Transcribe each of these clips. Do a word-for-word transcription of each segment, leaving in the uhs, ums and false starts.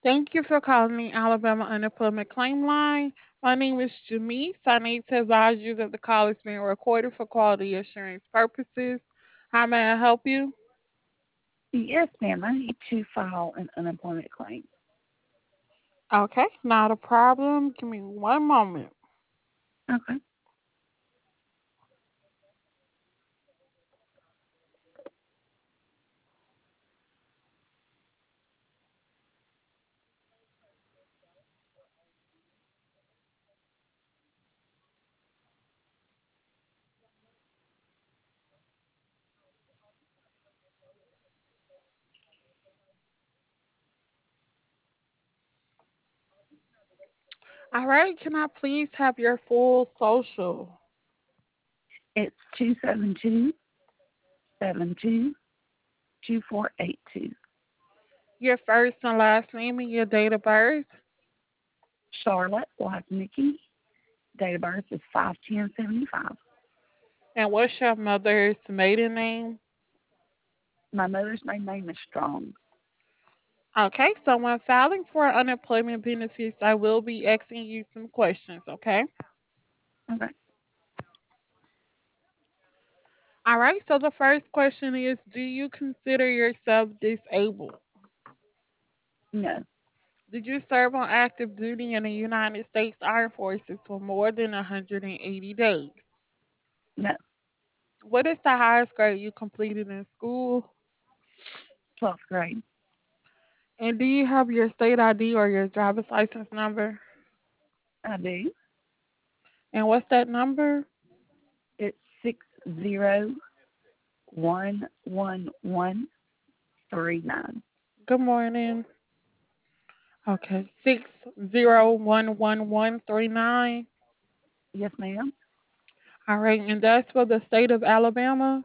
Thank you for calling the Alabama Unemployment Claim Line. My name is Jamice. I need to advise you that the call is being recorded for quality assurance purposes. How may I help you? Yes, ma'am. I need to file an unemployment claim. Okay, not a problem. Give me one moment. Okay. All right, can I please have your full social? It's two seven two seven two two four eight two. Your first and last name and your date of birth? Charlotte Woznicki. Date of birth is five ten seventy five. And what's your mother's maiden name? My mother's maiden name is Strong. Okay, so when filing for unemployment benefits, I will be asking you some questions, okay? Okay. All right, so the first question is, do you consider yourself disabled? No. Did you serve on active duty in the United States Armed Forces for more than one hundred eighty days? No. What is the highest grade you completed in school? Twelfth grade. And do you have your state I D or your driver's license number? I do. And what's that number? It's six zero one one one three nine. Good morning. Okay, six zero one one one three nine. Yes, ma'am. All right, and that's for the state of Alabama.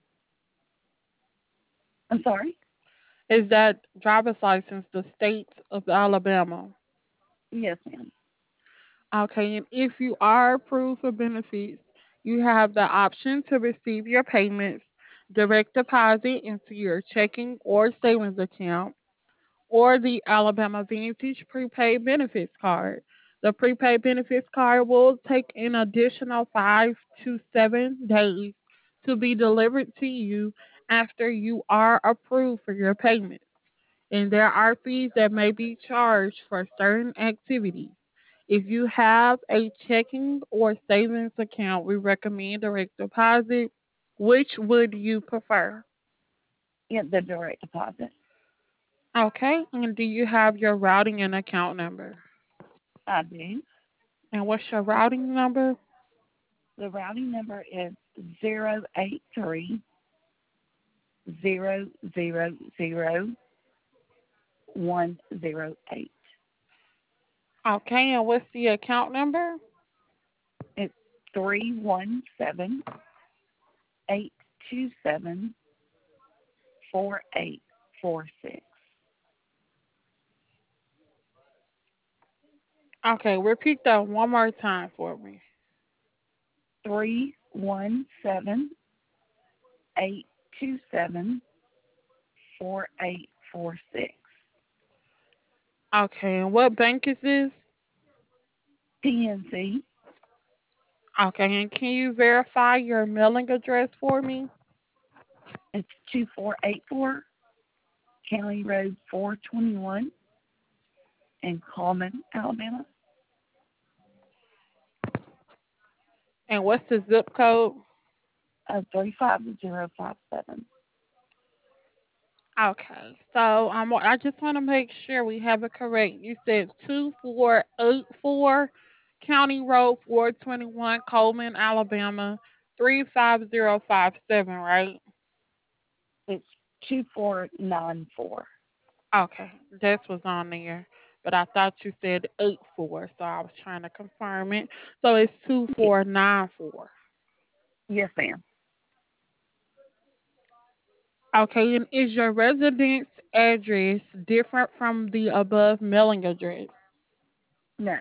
I'm sorry. Is that driver's license the state of Alabama? Yes, ma'am. Okay, and if you are approved for benefits, you have the option to receive your payments direct deposit into your checking or savings account or the Alabama Vantage prepaid benefits card. The prepaid benefits card will take an additional five to seven days to be delivered to you after you are approved for your payment. And there are fees that may be charged for certain activities. If you have a checking or savings account, we recommend direct deposit. Which would you prefer? Yeah, the direct deposit. Okay, and do you have your routing and account number? I do. And what's your routing number? The routing number is zero eight three zero zero zero one zero eight. Okay, and what's the account number? It's three one seven eight two seven four eight four six. Okay, repeat that one more time for me. Three one seven eight two seven four eight four six. Okay, and what bank is this? P N C. Okay, and can you verify your mailing address for me? It's two four eight four County Road four twenty one in Coleman, Alabama. And what's the zip code? Uh, three five zero five seven. Okay, so um, I just want to make sure we have it correct. You said two four eight four County Road four twenty-one, Coleman, Alabama, three five zero five seven, right? It's two four nine four. Okay, that was on there, but I thought you said eight four, so I was trying to confirm it. So it's two four nine four. Yes, ma'am. Okay, and is your residence address different from the above mailing address? No,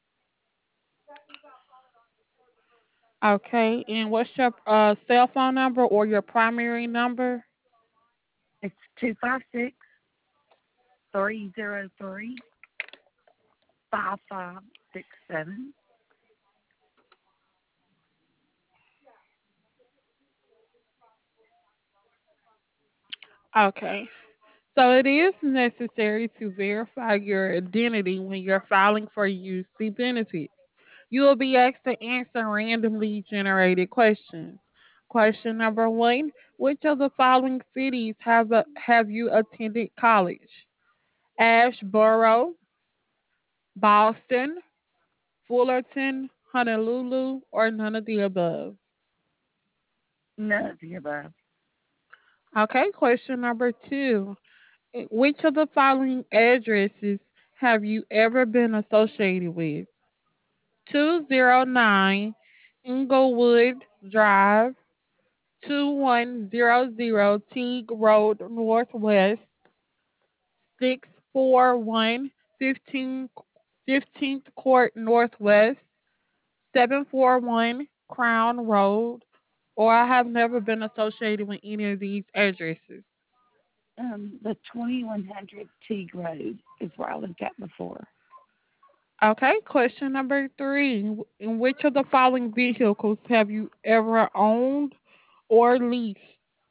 Okay, and what's your uh, cell phone number or your primary number? it's two five six three zero three, five five six seven. Okay. So it is necessary to verify your identity when you're filing for U C benefits. You will be asked to answer randomly generated questions. Question number one: which of the following cities have a, have you attended college? Ashboro, Boston, Fullerton, Honolulu, or none of the above? None of the above. Okay, question number two: which of the following addresses have you ever been associated with? two oh nine Inglewood Drive, two one zero zero Teague Road Northwest, six four one fifteen fifteenth Court Northwest, seven four one Crown Road, or I have never been associated with any of these addresses. Um, the twenty-one hundred Teague Road is where I lived at before. Okay, question number three. In which of the following vehicles have you ever owned or leased?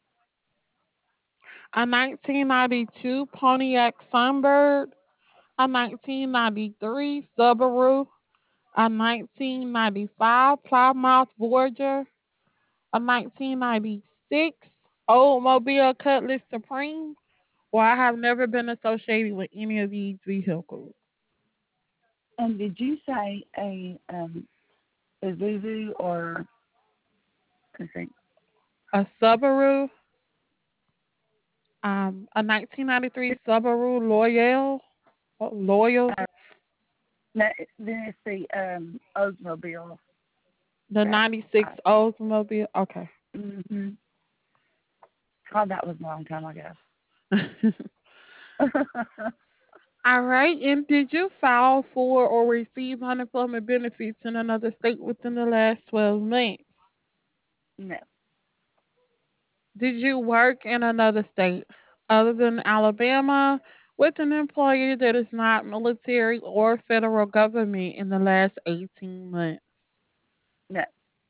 A nineteen ninety-two Pontiac Sunbird, a nineteen ninety-three Subaru, a nineteen ninety-five Plymouth Voyager, a nineteen ninety-six Oldsmobile Cutlass Supreme, or I have never been associated with any of these vehicles. And did you say a um, Isuzu or I think A Subaru, um, a nineteen ninety-three Subaru Loyal, Loyal, uh, no, then it's the um, Oldsmobile the that ninety-six I. Oldsmobile. Okay. Mm-hmm. God, that was a long time ago. All right. And did you file for or receive unemployment benefits in another state within the last twelve months? No, Did you work in another state other than Alabama with an employer that is not military or federal government in the last eighteen months? no,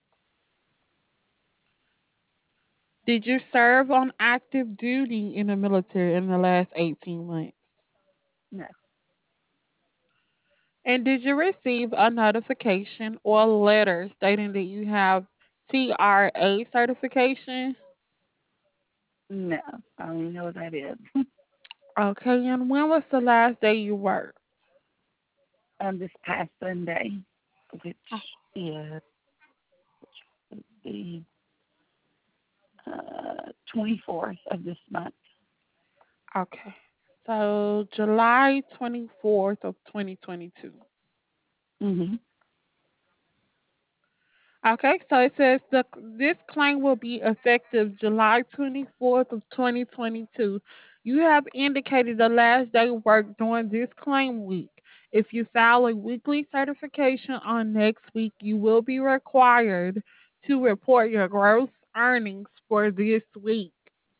Did you serve on active duty in the military in the last eighteen months? no, And did you receive a notification or letter stating that you have T R A certification? no. I don't even know what that is. Okay, and when was the last day you worked? um, this past Sunday, which Oh, is the uh, twenty-fourth of this month. okay. So July twenty-fourth of twenty twenty-two. Mm-hmm. Okay, so it says the this claim will be effective July twenty-fourth of twenty twenty-two. You have indicated the last day worked during this claim week. If you file a weekly certification on next week, you will be required to report your gross earnings for this week.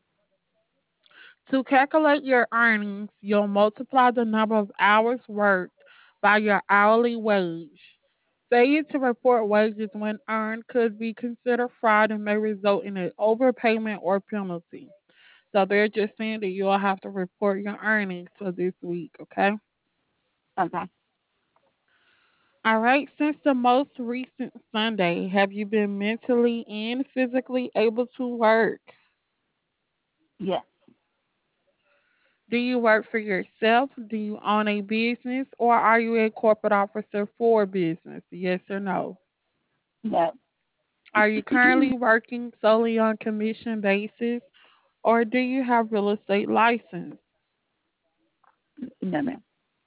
To calculate your earnings, you'll multiply the number of hours worked by your hourly wage. Failure to report wages when earned could be considered fraud and may result in an overpayment or penalty. So they're just saying that you'll have to report your earnings for this week, okay? Okay. All right, since the most recent Sunday, have you been mentally and physically able to work? Yes. Do you work for yourself? Do you own a business? Or are you a corporate officer for business? Yes or no? No. Are you currently working solely on commission basis? Or do you have real estate license? No, ma'am.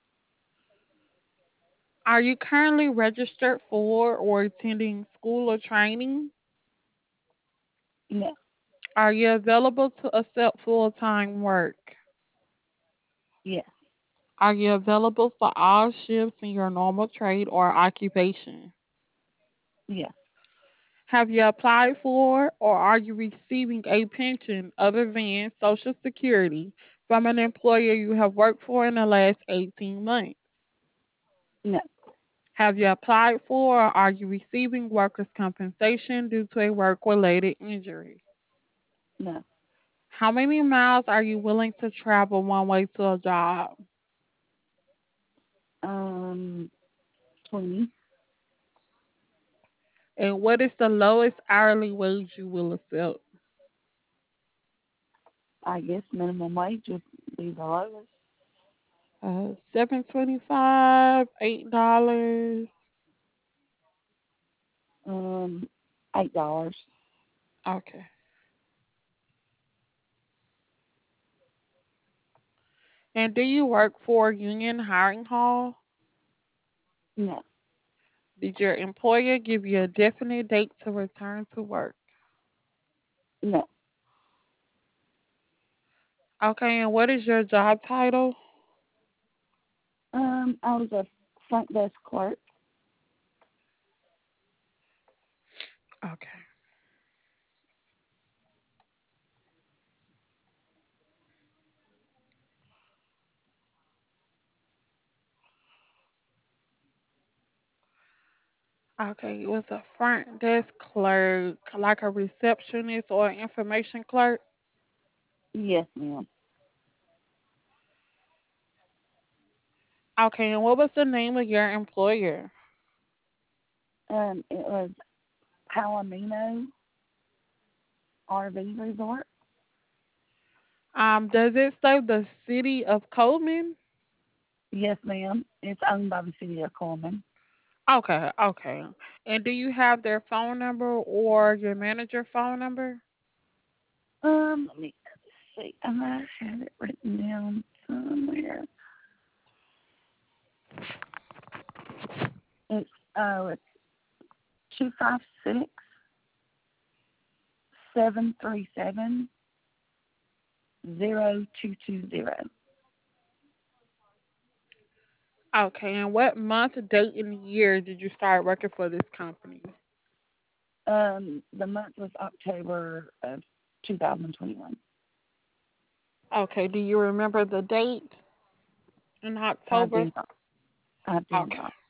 Are you currently registered for or attending school or training? No. Are you available to accept full time work? Yes. Are you available for all shifts in your normal trade or occupation? Yes. Have you applied for or are you receiving a pension other than Social Security from an employer you have worked for in the last eighteen months? No. Have you applied for or are you receiving workers' compensation due to a work related injury? No. How many miles are you willing to travel one way to a job? Um, twenty. And what is the lowest hourly wage you will accept? I guess minimum wage would be the lowest. Uh, seven twenty-five, eight dollars. Um, eight dollars. Okay. And do you work for Union Hiring Hall? No. Did your employer give you a definite date to return to work? No. Okay, and what is your job title? Um, I was a front desk clerk. Okay. Okay, it was a front desk clerk, like a receptionist or information clerk. Yes, ma'am. Okay, and what was the name of your employer? Um, it was Palomino R V Resort. Um, does it say the city of Coleman? Yes, ma'am. It's owned by the city of Coleman. Okay, okay. And do you have their phone number or your manager phone number? Um, let me see. I might have it written down somewhere. It's oh, it's two five six seven three seven zero two two zero. Okay, and what month, date, and year did you start working for this company? Um, the month was October of two thousand twenty one. Okay, do you remember the date in I October? do not. I do Okay. not.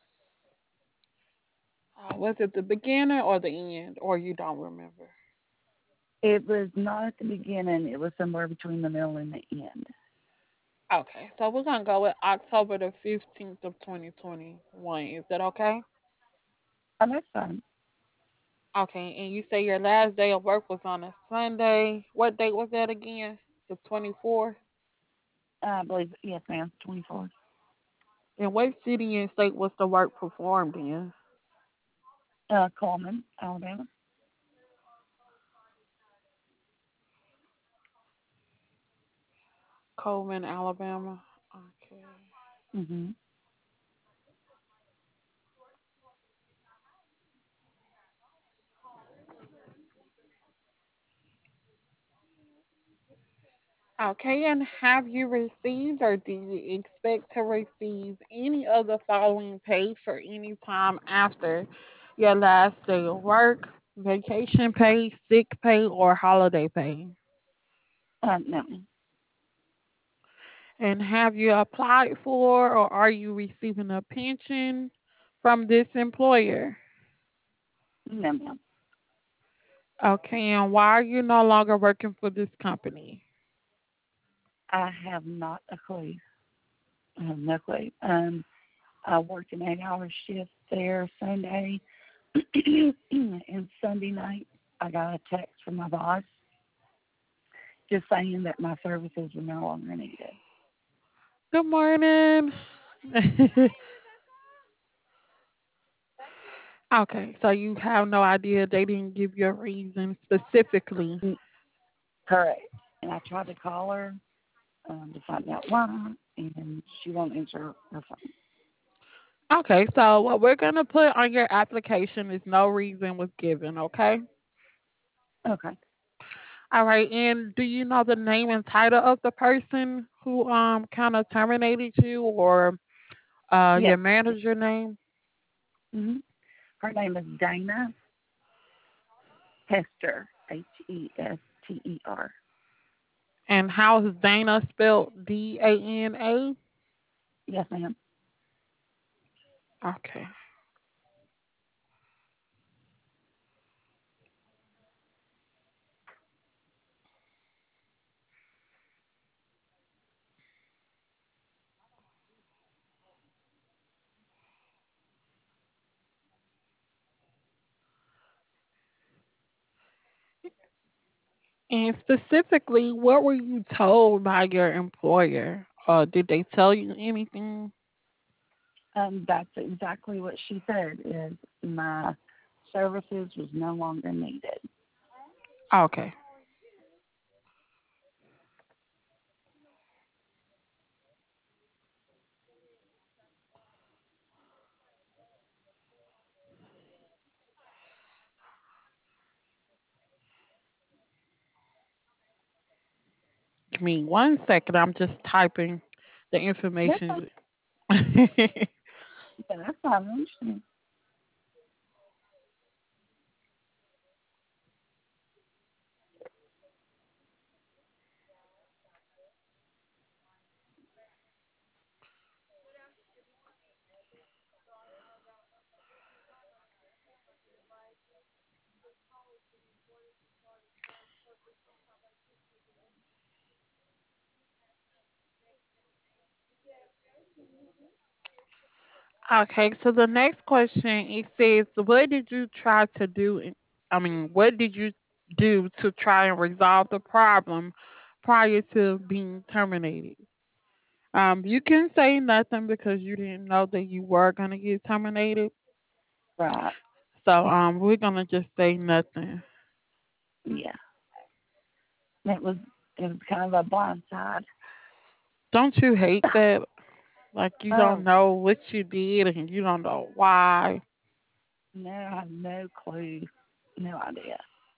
Uh, was it the beginning or the end, or you don't remember? It was not at the beginning. It was somewhere between the middle and the end. Okay, so we're gonna go with October the fifteenth of twenty twenty-one. Is that okay? Oh, that's fine. Okay, and you say your last day of work was on a Sunday. What date was that again? The twenty-fourth? I believe, yes, ma'am, twenty-four. And what city and state was the work performed in? Uh, Coleman, Alabama. Coleman, Alabama. Okay. Mm-hmm. Okay, and have you received or do you expect to receive any of the following pay for any time after your last day of work? Vacation pay, sick pay, or holiday pay? Uh, no, And have you applied for or are you receiving a pension from this employer? no, ma'am. Okay, and why are you no longer working for this company? I have not a clue. I have no clue. Um, I worked an eight-hour shift there Sunday, and Sunday night I got a text from my boss just saying that my services were no longer needed. Good morning. Okay, so you have no idea they didn't give you a reason specifically. Mm, correct. And I tried to call her um, to find out why, and she won't answer her phone. Okay, so what we're gonna put on your application is no reason was given, okay? Okay. All right, and do you know the name and title of the person who um kind of terminated you or uh your Yes. manager name? Mm-hmm. Her name is Dana Hester, H E S T E R. And how is Dana spelled? D A N A? Yes, ma'am. Okay. And specifically, what were you told by your employer? Uh, did they tell you anything? Um, that's exactly what she said. Is my services was no longer needed. Okay. Give me one second. I'm just typing the That's not, information. that's not understanding. Okay, so the next question it says, what did you try to do? in- I mean, what did you do to try and resolve the problem prior to being terminated? Um, you can say nothing because you didn't know that you were gonna get terminated. Right. So um, we're gonna just say nothing. Yeah. It was it was kind of a blind side. Don't you hate that? Like you don't Oh know what you did and you don't know why. no, I have no clue. No idea.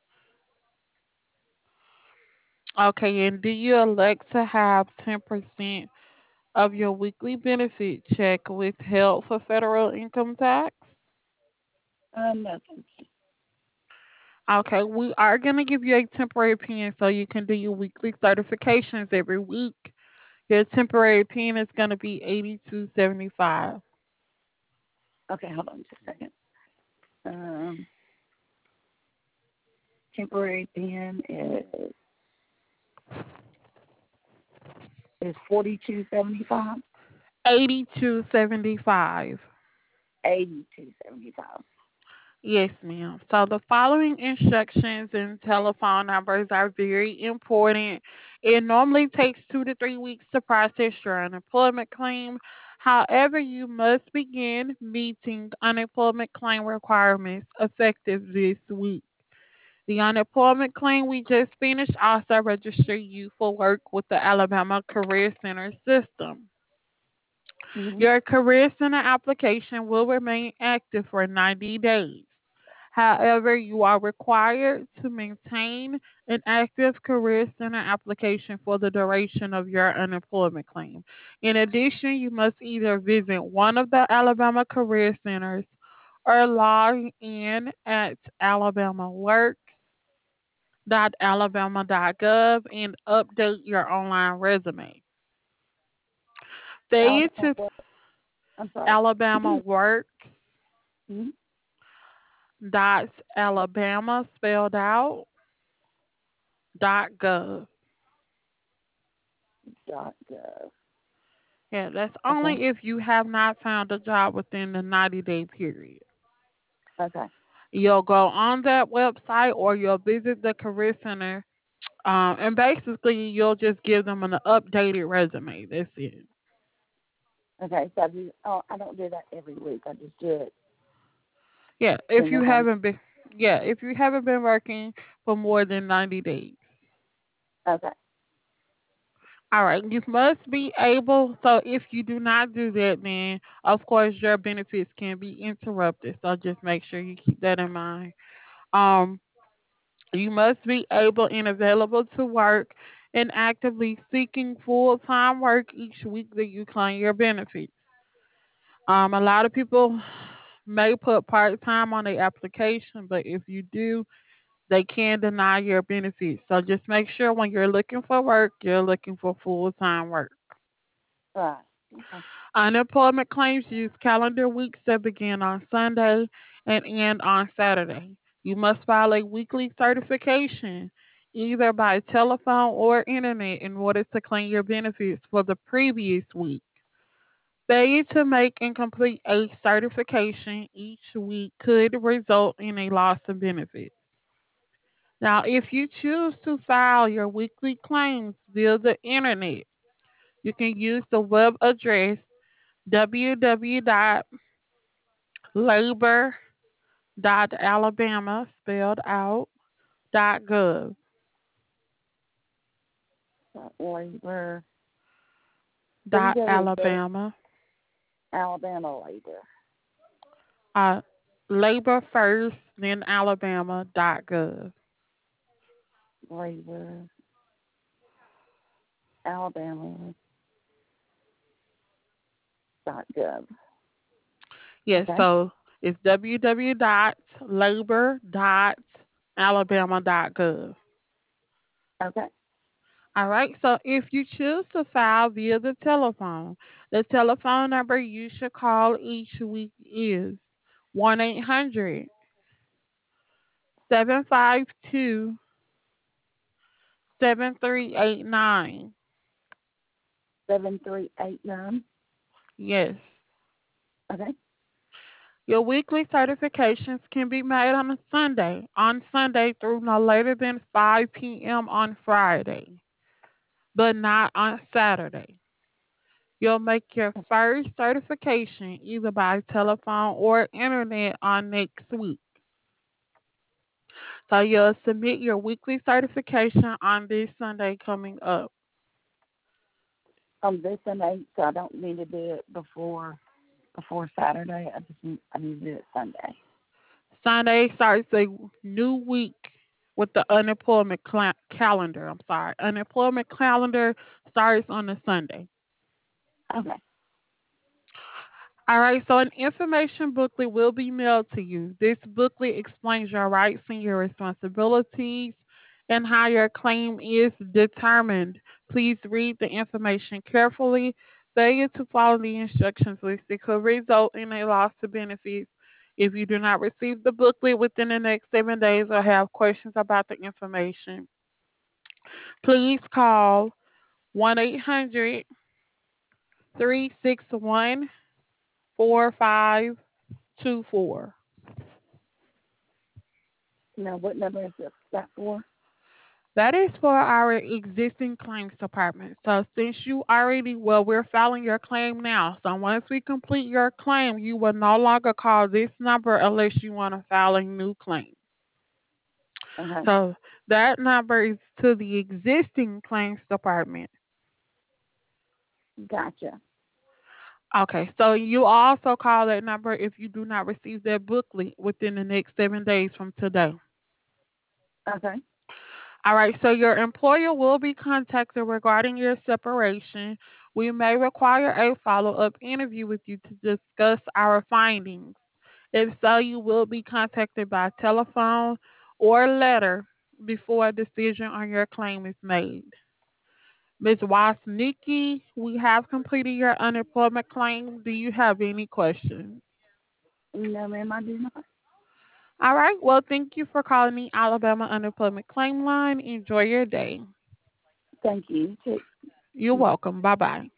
Okay, and do you elect to have ten percent of your weekly benefit check withheld for federal income tax? Uh, nothing. Okay, we are going to give you a temporary P N so you can do your weekly certifications every week. Your temporary P N is going to be eighty-two seventy-five. Okay, hold on just a second. Um, temporary pen is is forty two seventy five, eighty-two seventy-five. eighty two seventy five. Yes, ma'am. So the following instructions and telephone numbers are very important. It normally takes two to three weeks to process your unemployment claim. However, you must begin meeting unemployment claim requirements effective this week. The unemployment claim we just finished also register you for work with the Alabama Career Center system. Mm-hmm. Your Career Center application will remain active for ninety days. However, you are required to maintain an active Career Center application for the duration of your unemployment claim. In addition, you must either visit one of the Alabama Career Centers or log in at alabamaworks dot alabama dot gov and update your online resume. Failure Alabama to what? I'm sorry. Alabama works mm-hmm. dot Alabama spelled out dot gov. Dot gov. Yeah, that's Okay. only if you have not found a job within the ninety day period. Okay. You'll go on that website or you'll visit the career center, um, and basically you'll just give them an updated resume. That's it. Okay. So I do. Oh, I don't do that every week. I just do it Yeah, as if soon you as I'm. haven't been, yeah, if you haven't been working for more than ninety days. Okay. All right, you must be able. So if you do not do that, then of course your benefits can be interrupted. So just make sure you keep that in mind. Um, you must be able and available to work and actively seeking full time work each week that you claim your benefits. Um, a lot of people may put part time on their application, but if you do, they can deny your benefits. So just make sure when you're looking for work, you're looking for full time work. Right. Okay. Unemployment claims use calendar weeks that begin on Sunday and end on Saturday. You must file a weekly certification either by telephone or internet in order to claim your benefits for the previous week. Failure to make and complete a certification each week could result in a loss of benefits. Now, if you choose to file your weekly claims via the internet, you can use the web address w w w dot labor dot alabama spelled out dot gov So labor. dot www. alabama Alabama labor. uh, labor first then alabama dot gov. Labor. Alabama dot gov. Yes, Okay. so it's w w w dot labor dot alabama dot gov. Okay. All right, so if you choose to file via the telephone, the telephone number you should call each week is one eight hundred seven five two seven three eight nine. Seven three eight nine. Yes. Okay. Your weekly certifications can be made on a Sunday, on Sunday through no later than five p m on Friday, but not on Saturday. You'll make your first certification either by telephone or internet on next week. So you'll submit your weekly certification on this Sunday coming up. On this and eight, so I don't need to do it before before Saturday. I just need, I need to do it Sunday. Sunday starts a new week with the unemployment cla- calendar. I'm sorry. Unemployment calendar starts on a Sunday. Okay. All right, so an information booklet will be mailed to you. This booklet explains your rights and your responsibilities and how your claim is determined. Please read the information carefully. Failure to follow the instructions listed could result in a loss of benefits. If you do not receive the booklet within the next seven days or have questions about the information, please call one eight hundred three six one four five two four. Now, what number is this, that for? That is for our existing claims department. So since you already, well, we're filing your claim now. So once we complete your claim, you will no longer call this number unless you want to file a new claim. Okay. So that number is to the existing claims department. Gotcha. Okay, so you also call that number if you do not receive that booklet within the next seven days from today. Okay. All right, so your employer will be contacted regarding your separation. We may require a follow up interview with you to discuss our findings. If so, you will be contacted by telephone or letter before a decision on your claim is made. Miz Wasnicki, we have completed your unemployment claim. Do you have any questions? No, ma'am, I do not. All right, well, thank you for calling the Alabama Unemployment Claim Line. Enjoy your day. Thank you. You're welcome. Bye bye.